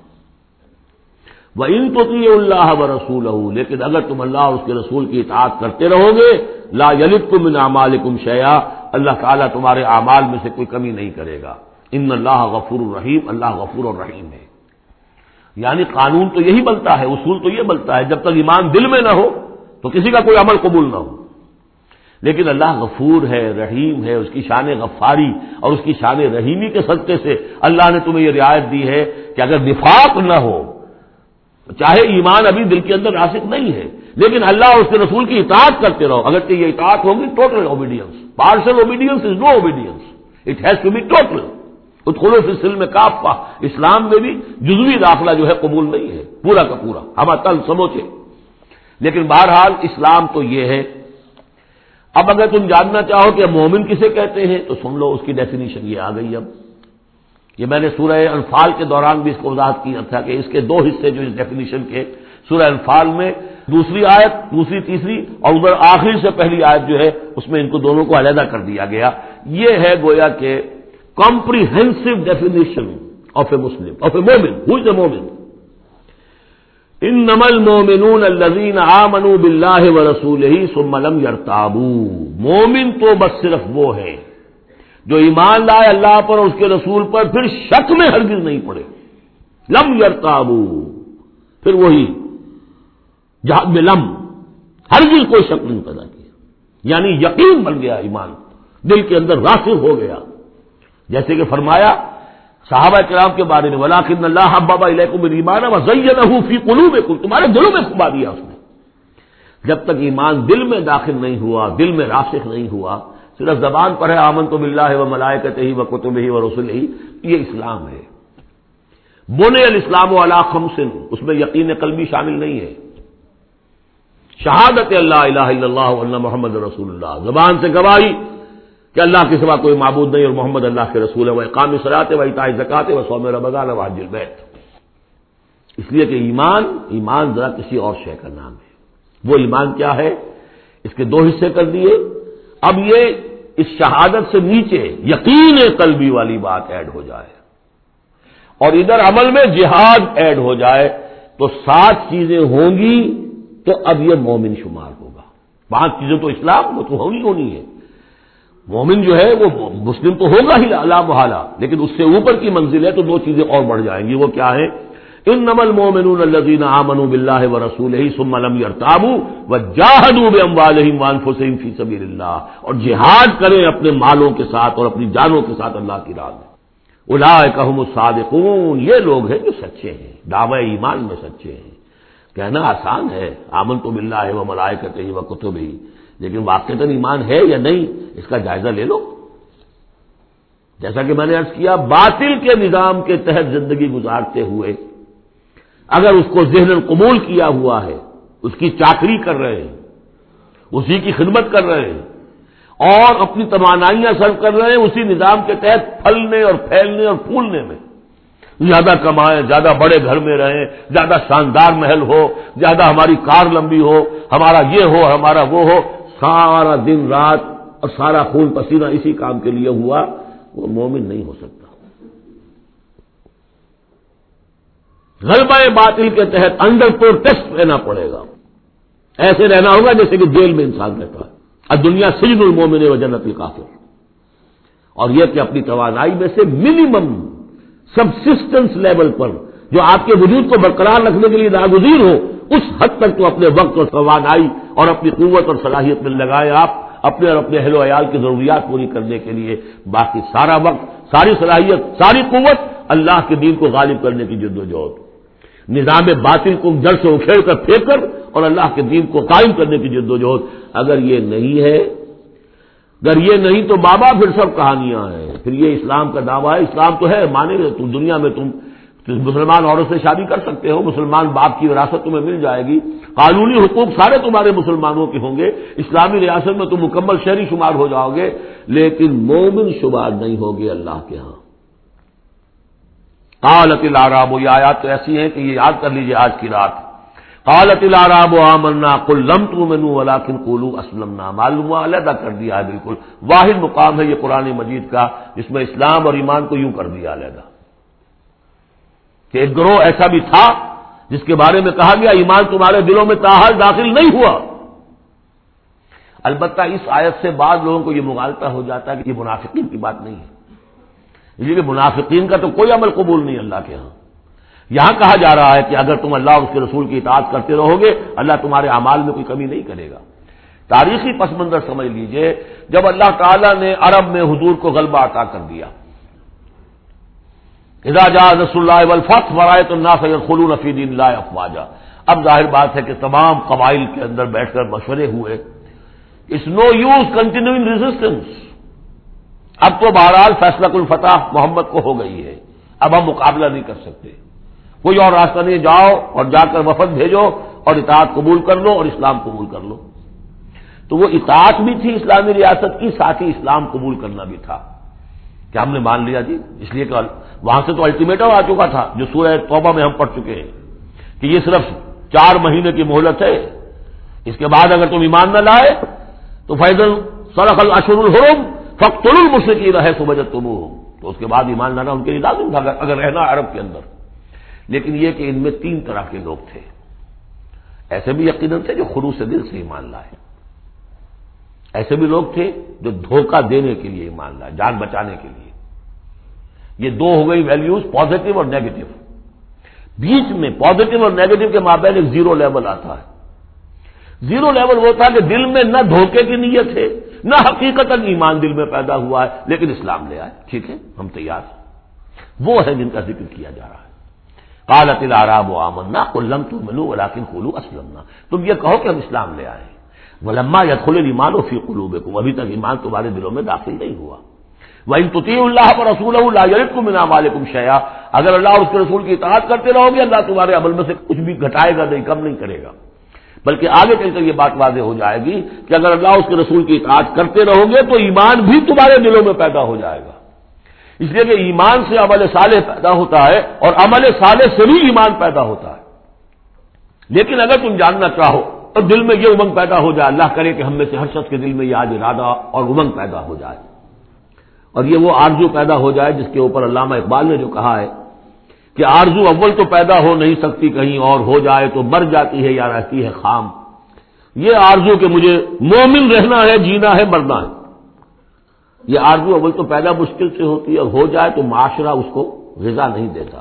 وَإِن تُطِيعُوا اللَّهَ وَرَسُولَهُ، لیکن اگر تم اللہ اور اس کے رسول کی اطاعت کرتے رہو گے، لَا يَلِدْكُم مِّنْ أَعْمَالِكُمْ شَيْئًا، اللہ تعالیٰ تمہارے اعمال میں سے کوئی کمی نہیں کرے گا۔ ان اللہ غفور الرحیم، اللہ غفور الرحیم ہے۔ یعنی قانون تو یہی بنتا ہے، اصول تو یہ بنتا ہے، جب تک ایمان دل میں نہ ہو تو کسی کا کوئی عمل قبول نہ ہو۔ لیکن اللہ غفور ہے، رحیم ہے، اس کی شان غفاری اور اس کی شان رحیمی کے صدقے سے اللہ نے تمہیں یہ رعایت دی ہے کہ اگر نفاق نہ ہو، چاہے ایمان ابھی دل کے اندر راسخ نہیں ہے، لیکن اللہ اور اس کے رسول کی اطاعت کرتے رہو، اگرچہ یہ اطاعت ہوگی total obedience, partial obedience is no obedience, it has to be total. ادخلوا فی السلم کافہ، اسلام میں بھی جزوی داخلہ جو ہے قبول نہیں ہے، پورا کا پورا ہم تل سموچے. لیکن بہرحال اسلام تو یہ ہے. اب اگر تم جاننا چاہو کہ مومن کسے کہتے ہیں تو سن لو، اس کی ڈیفینیشن یہ آ گئی. اب یہ میں نے سورہ انفال کے دوران بھی اس کو وضاحت کیا تھا کہ اس کے دو حصے جو اس ڈیفینیشن کے، سورہ انفال میں دوسری آیت، دوسری تیسری، اور ادھر آخری سے پہلی آیت جو ہے اس میں ان کو دونوں کو علیحدہ کر دیا گیا. یہ ہے گویا کہ comprehensive definition of a Muslim, of a مومن. ہو از اے مومن؟ انما المؤمنون الذین آمنوا باللہ ورسولہ ثم لم یرتابوا. مومن تو بس صرف وہ ہے جو ایمان لائے اللہ پر اور اس کے رسول پر، پھر شک میں ہرگز نہیں پڑے. لم یرتابوا، پھر وہی جہاد میں لم، ہرگز کوئی شک نہیں پیدا کیا، یعنی یقین بن گیا، ایمان دل کے اندر راسخ ہو گیا. جیسے کہ فرمایا صحابہ کرام کے بارے میں، وَلَٰكِنَّ اللَّهَ حَبَّبَ إِلَيْكُمُ الْإِيمَانَ وَزَيَّنَهُ فِي قُلُوبِكُمْ. تمہارے دلوں میں کھبا دیا اس نے. جب تک ایمان دل میں داخل نہیں ہوا، دل میں راسخ نہیں ہوا، صرف زبان پر ہے آمنت باللہ وملائکتہ وکتبہ ورسلہ، یہ اسلام ہے. بنی الاسلام علی خمس، اس میں یقین قلبی شامل نہیں ہے. شہادت اللہ الہ الا اللہ وان محمد رسول اللہ، زبان سے گواہی کہ اللہ کے سوا کوئی معبود نہیں اور محمد اللہ کے رسول ہے. وہ اقام الصلاۃ و ایتاء الزکوٰۃ و صوم رمضان و حج البیت. اس لیے کہ ایمان ذرا کسی اور شے کا نام ہے. وہ ایمان کیا ہے؟ اس کے دو حصے کر دیے. اب یہ اس شہادت سے نیچے یقین قلبی والی بات ایڈ ہو جائے اور ادھر عمل میں جہاد ایڈ ہو جائے تو 7 چیزیں ہوں گی تو اب یہ مومن شمار ہوگا. 5 چیزیں تو اسلام وہ تو ہونی ہے. مومن جو ہے وہ مسلم تو ہوگا ہی لا محالہ، لیکن اس سے اوپر کی منزل ہے تو 2 چیزیں اور بڑھ جائیں گی. وہ کیا ہے؟ انما المؤمنون الذين آمنوا بالله ورسوله ثم لم يرتابوا وجاهدوا باموالهم وانفسهم في سبيل الله. اور جہاد کریں اپنے مالوں کے ساتھ اور اپنی جانوں کے ساتھ اللہ کی راہ میں. اولئک هم الصادقون، یہ لوگ ہیں جو سچے ہیں، دعوی ایمان میں سچے ہیں. کہنا آسان ہے آمنت باللہ وملائکتہ وکتبہ، لیکن واقعتاً ایمان ہے یا نہیں اس کا جائزہ لے لو. جیسا کہ میں نے عرض کیا، باطل کے نظام کے تحت زندگی گزارتے ہوئے اگر اس کو ذہن قبول کیا ہوا ہے، اس کی چاکری کر رہے ہیں، اسی کی خدمت کر رہے ہیں اور اپنی توانائیاں صرف کر رہے ہیں اسی نظام کے تحت پھلنے اور پھیلنے اور پھولنے میں، زیادہ کمائیں، زیادہ بڑے گھر میں رہیں، زیادہ شاندار محل ہو، زیادہ ہماری کار لمبی ہو، ہمارا یہ ہو، ہمارا وہ ہو، سارا دن رات اور سارا خون پسینہ اسی کام کے لیے ہوا، وہ مومن نہیں ہو سکتا. غلبہ باطل کے تحت انڈر پروٹیسٹ رہنا پڑے گا. ایسے رہنا ہوگا جیسے کہ جیل میں انسان رہتا ہے. اب دنیا سجن المومن و جنت الکافر. اور یہ کہ اپنی توانائی میں سے منیمم سبسسٹنس لیول پر جو آپ کے وجود کو برقرار رکھنے کے لیے ناگزیر ہو، اس حد تک تو اپنے وقت اور توانائی اور اپنی قوت اور صلاحیت میں لگائیں آپ اپنے اور اپنے اہل و عیال کی ضروریات پوری کرنے کے لیے. باقی سارا وقت، ساری صلاحیت، ساری قوت اللہ کے دین کو غالب کرنے کی جد و جہد، نظام باطل کو جڑ سے اکھیڑ کر پھینک کر اور اللہ کے دین کو قائم کرنے کی جد و جہد. اگر یہ نہیں ہے، اگر یہ نہیں تو بابا پھر سب کہانیاں ہیں. پھر یہ اسلام کا دعویٰ ہے. اسلام تو ہے، مانے گا تم دنیا میں تم مسلمان عورت سے شادی کر سکتے ہو، مسلمان باپ کی وراثت تمہیں مل جائے گی، قانونی حقوق سارے تمہارے مسلمانوں کے ہوں گے، اسلامی ریاست میں تم مکمل شہری شمار ہو جاؤ گے، لیکن مومن شمار نہیں ہوگے اللہ کے ہاں. قالت الاعراب، یہ آیات تو ایسی ہیں کہ یہ یاد کر لیجیے آج کی رات. قالت الاعراب آمنا قل لم تؤمنوا ولكن قولوا اسلمنا. معلوم ہوا علیحدہ کر دیا ہے، بالکل واحد مقام ہے یہ قرآن مجید کا جس میں اسلام اور ایمان کو یوں کر دیا علیحدہ کہ ایک گروہ ایسا بھی تھا جس کے بارے میں کہا گیا ایمان تمہارے دلوں میں تاحال داخل نہیں ہوا. البتہ اس آیت سے بعض لوگوں کو یہ مغالطہ ہو جاتا ہے کہ یہ منافقین کی بات نہیں ہے، اس لیے کہ منافقین کا تو کوئی عمل قبول نہیں اللہ کے ہاں. یہاں کہا جا رہا ہے کہ اگر تم اللہ اور اس کے رسول کی اطاعت کرتے رہو گے اللہ تمہارے اعمال میں کوئی کمی نہیں کرے گا. تاریخی پس منظر سمجھ لیجئے، جب اللہ تعالیٰ نے عرب میں حضور کو غلبہ عطا کر دیا، اذا جاء نصر اللہ والفتح ورأیت الناس يدخلون فی دین اللہ افواجا. اب ظاہر بات ہے کہ تمام قبائل کے اندر بیٹھ کر مشورے ہوئے. It's no use continuing resistance. اب تو بہرحال فیصلہ الفتح محمد کو ہو گئی ہے، اب ہم مقابلہ نہیں کر سکتے، کوئی اور راستہ نہیں، جاؤ اور جا کر وفد بھیجو اور اطاعت قبول کر لو اور اسلام قبول کر لو۔ تو وہ اطاعت بھی تھی اسلامی ریاست کی، ساتھ ہی اسلام قبول کرنا بھی تھا کہ ہم نے مان لیا جی، اس لیے کہ وہاں سے تو الٹیمیٹم آ چکا تھا جو سورہ توبہ میں ہم پڑھ چکے ہیں کہ یہ صرف 4 مہینے کی مہلت ہے، اس کے بعد اگر تم ایمان نہ لائے تو فیضل صرخ الاشہر الحرم فاقتلوا المشرکین حیث وجدتموہم، تو اس کے بعد ایمان لانا ان کے لیے لازم تھا اگر رہنا عرب کے اندر۔ لیکن یہ کہ ان میں 3 طرح کے لوگ تھے، ایسے بھی یقیناً تھے جو خلوص دل سے ایمان لائے، ایسے بھی لوگ تھے جو دھوکہ دینے کے لیے ایمان لائے، جان بچانے کے لیے۔ یہ 2 ہو گئی ویلیوز، پازیٹو اور نیگیٹو۔ بیچ میں پازیٹو اور نیگیٹو کے مابین ایک زیرو لیول آتا ہے۔ زیرو لیول وہ تھا کہ دل میں نہ دھوکے کی نیت ہے، نہ حقیقتاً ایمان دل میں پیدا ہوا ہے، لیکن اسلام لے آئے، ٹھیک ہے ہم تیار ہیں۔ وہ ہے جن کا ذکر کیا جا رہا ہے۔ قالت الاعراب آمنا قل لم تؤمنوا ولكن قولوا اسلمنا، تم یہ کہو کہ ہم اسلام لے آئے ہیں۔ ولما يدخل الايمان في قلوبكم، ابھی تک ایمان تمہارے دلوں میں داخل نہیں ہوا۔ وَإِن تُطِيعُوا اللَّهَ وَرَسُولَهُ لَا يَلِدْكُم مِّنْ أَعْمَالِكُم شَيْئًا، اگر اللہ اور اس کے رسول کی اطاعت کرتے رہو گے اللہ تمہارے عمل میں سے کچھ بھی گھٹائے گا نہیں، کم نہیں کرے گا، بلکہ آگے چل کر یہ بات واضح ہو جائے گی کہ اگر اللہ اور اس کے رسول کی اطاعت کرتے رہو گے تو ایمان بھی تمہارے دلوں میں پیدا ہو جائے گا۔ اس لیے کہ ایمان سے عمل صالح پیدا ہوتا ہے اور عمل صالح سے بھی ایمان پیدا ہوتا ہے۔ لیکن اگر تم جاننا چاہو تو دل میں یہ امنگ پیدا ہو جائے، اللہ کرے کہ ہم میں سے ہر شخص کے دل میں یہ آج ارادہ اور امنگ پیدا ہو جائے، اور یہ وہ آرزو پیدا ہو جائے جس کے اوپر علامہ اقبال نے جو کہا ہے کہ آرزو اول تو پیدا ہو نہیں سکتی کہیں اور، ہو جائے تو مر جاتی ہے یا رہتی ہے خام۔ یہ آرزو کہ مجھے مومن رہنا ہے، جینا ہے، مرنا ہے، یہ آرزو اول تو پیدا مشکل سے ہوتی ہے، ہو جائے تو معاشرہ اس کو غذا نہیں دیتا،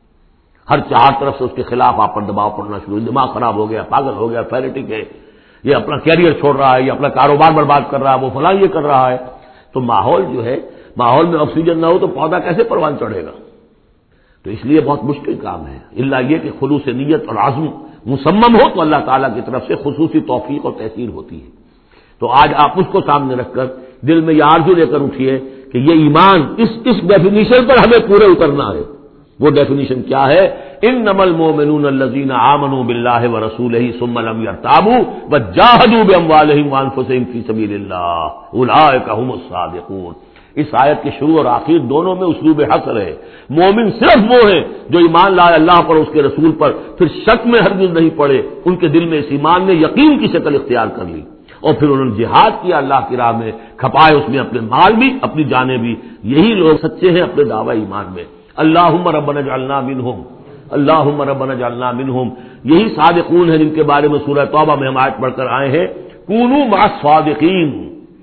ہر 4 طرف سے اس کے خلاف آپ پر دباؤ پڑنا شروع، دماغ خراب ہو گیا، پاگل ہو گیا، پیرٹک ہے، یہ اپنا کیریئر چھوڑ رہا ہے، یہ اپنا کاروبار برباد کر رہا ہے، وہ فلاں یہ کر رہا ہے۔ تو ماحول جو ہے، ماحول میں آکسیجن نہ ہو تو پودا کیسے پروان چڑھے گا؟ تو اس لیے بہت مشکل کام ہے، الا یہ کہ خلوص نیت اور عزم مصمم ہو تو اللہ تعالیٰ کی طرف سے خصوصی توفیق اور تحصیل ہوتی ہے۔ تو آج آپ اس کو سامنے رکھ کر دل میں یہ آرزو لے کر اٹھیے کہ یہ ایمان اس ڈیفینیشن پر ہمیں پورے اترنا ہے۔ وہ ڈیفینیشن کیا ہے؟ انما المؤمنون الذين آمنوا بالله ورسوله ثم لم يرتابوا وجاهدوا باموالهم وانفسهم في سبيل الله اولئك هم الصادقون۔ اس آیت کے شروع اور آخر دونوں میں اسلوب حصر ہے۔ مومن صرف وہ ہیں جو ایمان لائے اللہ پر، اس کے رسول پر، پھر شک میں ہرگز نہیں پڑے، ان کے دل میں اس ایمان نے یقین کی شکل اختیار کر لی، اور پھر انہوں نے جہاد کیا اللہ کی راہ میں، کھپائے اس میں اپنے مال بھی، اپنی جانیں بھی۔ یہی لوگ سچے ہیں اپنے دعوی ایمان میں۔ اللہم ربنا اجعلنا منہم، اللہم ربنا اجعلنا منہم، یہی صادقون ہیں جن کے بارے میں سورہ توبہ میں ہم آیت پڑھ کر آئے ہیں، کونوا مع الصادقین،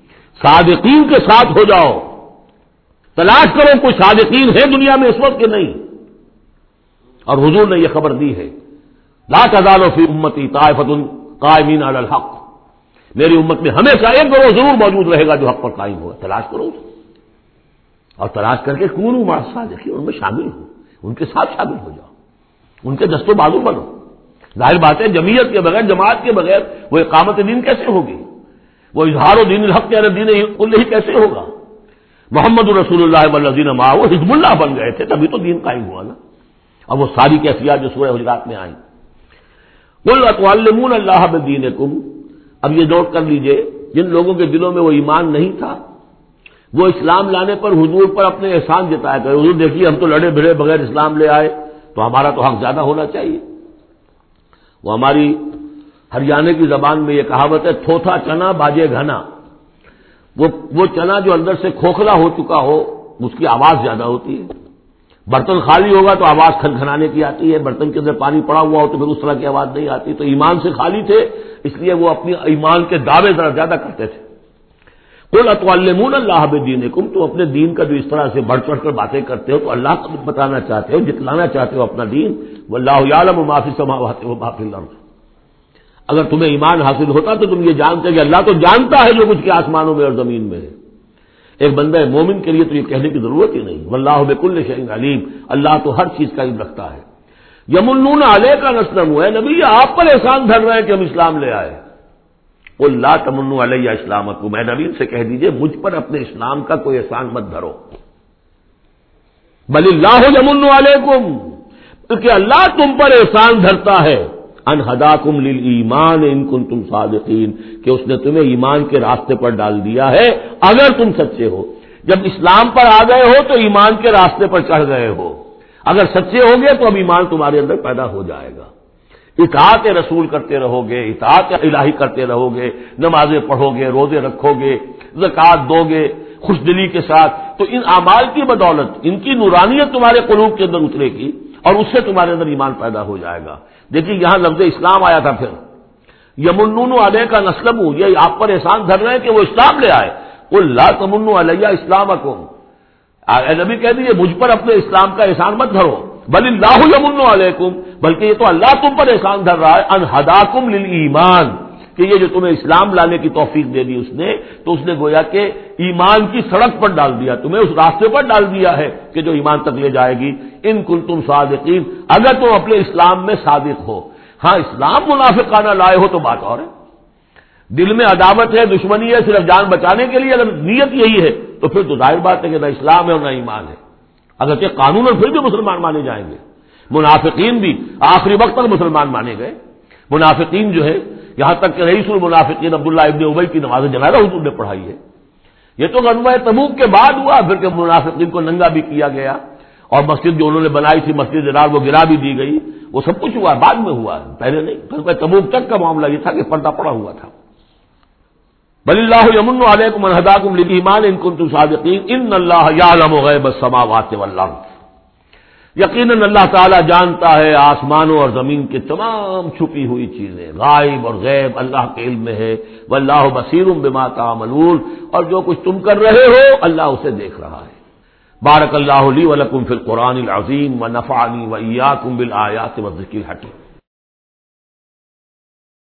صادقین کے ساتھ ہو جاؤ۔ تلاش کرو کوئی صادقین ہے دنیا میں اس وقت کہ نہیں، اور حضور نے یہ خبر دی ہے لا تزال فی امتی طائفۃ قائمین علی الحق، میری امت میں ہمیشہ ایک گروہ ضرور موجود رہے گا جو حق پر قائم ہوگا۔ تلاش کرو اسے، اور تلاش کر کے کونوا مع الصادقین، ان میں شامل ہو، ان کے ساتھ شامل ہو جاؤ، ان کے دست و بازو بنو۔ ظاہر بات ہے جمعیت کے بغیر، جماعت کے بغیر وہ اقامت دین کیسے ہوگی؟ وہ اظہار دین الحق علی الدین کلہ کیسے ہوگا؟ محمد رسول اللہ والذین معہ حزب اللہ بن گئے تھے، تبھی تو دین قائم ہوا نا۔ اب وہ ساری کیفیات جو سورہ حجرات میں آئیں، قل اتعلمون اللہ بدینکم، اب یہ نوٹ کر لیجئے جن لوگوں کے دلوں میں وہ ایمان نہیں تھا، وہ اسلام لانے پر حضور پر اپنے احسان جتایا کرے، حضور دیکھیے ہم تو لڑے بھڑے بغیر اسلام لے آئے، تو ہمارا تو حق زیادہ ہونا چاہیے۔ وہ ہماری ہریانے کی زبان میں یہ کہاوت ہے، تھوتھا چنا باجے گھنا، وہ چنا جو اندر سے کھوکھلا ہو چکا ہو اس کی آواز زیادہ ہوتی ہے، برتن خالی ہوگا تو آواز کھنکھنانے کی آتی ہے، برتن کے اندر پانی پڑا ہوا ہو تو پھر اس طرح کی آواز نہیں آتی۔ تو ایمان سے خالی تھے، اس لیے وہ اپنی ایمان کے دعوے ذرا زیادہ کرتے تھے۔ قل اتعلمون اللہ بدینکم، تو اپنے دین کا جو اس طرح سے بڑھ چڑھ کر باتیں کرتے ہو تو اللہ کو بتانا چاہتے ہو، جتلانا چاہتے ہو اپنا دین، واللہ یعلم ما فی السماوات و ما فی الارض۔ اگر تمہیں ایمان حاصل ہوتا تو تم یہ جانتے کہ اللہ تو جانتا ہے جو کچھ کے آسمانوں میں اور زمین میں ہے۔ ایک بندہ مومن کے لیے تو یہ کہنے کی ضرورت ہی نہیں، واللہ بکل شیء علیم، اللہ تو ہر چیز کا علم رکھتا ہے۔ یمنون علیک ان اسلموا، اے نبی آپ پر احسان دھر رہے ہیں کہ ہم اسلام لے آئے، قل لا تمنوا علی اسلامکم، اے نبی سے کہہ دیجئے مجھ پر اپنے اسلام کا کوئی احسان مت دھرو، بل اللہ یمن علیکم، کہ اللہ تم پر احسان دھرتا ہے، ان ہداکم للایمان ان کنتم صادقین، کہ اس نے تمہیں ایمان کے راستے پر ڈال دیا ہے اگر تم سچے ہو۔ جب اسلام پر آ گئے ہو تو ایمان کے راستے پر چڑھ گئے ہو، اگر سچے ہو گے تو اب ایمان تمہارے اندر پیدا ہو جائے گا۔ اطاعت رسول کرتے رہو گے، اطاعت الہی کرتے رہو گے، نمازیں پڑھو گے، روزے رکھو گے، زکوٰۃ دو گے خوش دلی کے ساتھ، تو ان اعمال کی بدولت ان کی نورانیت تمہارے قلوب کے اندر اترے گی اور اس سے تمہارے اندر ایمان پیدا ہو جائے گا۔ دیکھیے یہاں لفظ اسلام آیا تھا، پھر یمنون علیک ان اسلموا، یہ آپ پر احسان دھر رہے ہیں کہ وہ اسلام لے آئے۔ قل لا تمنوا علی اسلامکم، اے نبی کہہ دیجیے مجھ پر اپنے اسلام کا احسان مت دھرو، بل اللہ یمن علیکم، بلکہ یہ تو اللہ تم پر احسان دھر رہا ہے، ان ہداکم للایمان، کہ یہ جو تمہیں اسلام لانے کی توفیق دے دی اس نے، تو اس نے گویا کہ ایمان کی سڑک پر ڈال دیا، تمہیں اس راستے پر ڈال دیا ہے کہ جو ایمان تک لے جائے گی، ان کنتم صادقین، اگر تم اپنے اسلام میں صادق ہو۔ ہاں اسلام منافقانہ لائے ہو تو بات اور ہے، دل میں عداوت ہے، دشمنی ہے صرف جان بچانے کے لیے، اگر نیت یہی ہے تو پھر تو ظاہر بات ہے کہ نہ اسلام ہے اور نہ ایمان ہے، اگرچہ قانون اور پھر بھی مسلمان مانے جائیں گے۔ منافقین بھی آخری وقت تک مسلمان مانے گئے، منافقین جو ہے یہاں تک کہ رئیس المنافقین عبداللہ ابن ابی کی نماز جنازہ حضور نے پڑھائی ہے۔ یہ تو غزوہ تبوک کے بعد ہوا، پھر کہ منافقین کو ننگا بھی کیا گیا اور مسجد جو انہوں نے بنائی تھی مسجد درار وہ گرا بھی دی گئی، وہ سب کچھ ہوا بعد میں ہوا، پہلے نہیں۔ غزوہ تبوک تک کا معاملہ یہ تھا کہ پردہ پڑا ہوا تھا۔ بل اللہ یمن علیکم ان ہداکم للایمان ان کنتم صادقین ان اللہ یعلم غیب السماوات والارض، یقیناً اللہ تعالیٰ جانتا ہے آسمانوں اور زمین کی تمام چھپی ہوئی چیزیں، غائب اور غیب اللہ کے علم میں ہے، واللہ بصیر بما تعملون، اور جو کچھ تم کر رہے ہو اللہ اسے دیکھ رہا ہے۔ بارک اللہ لی ولکم فی القرآن العظیم ونفعنی وإیاکم بالآیات والذکر الحکیم۔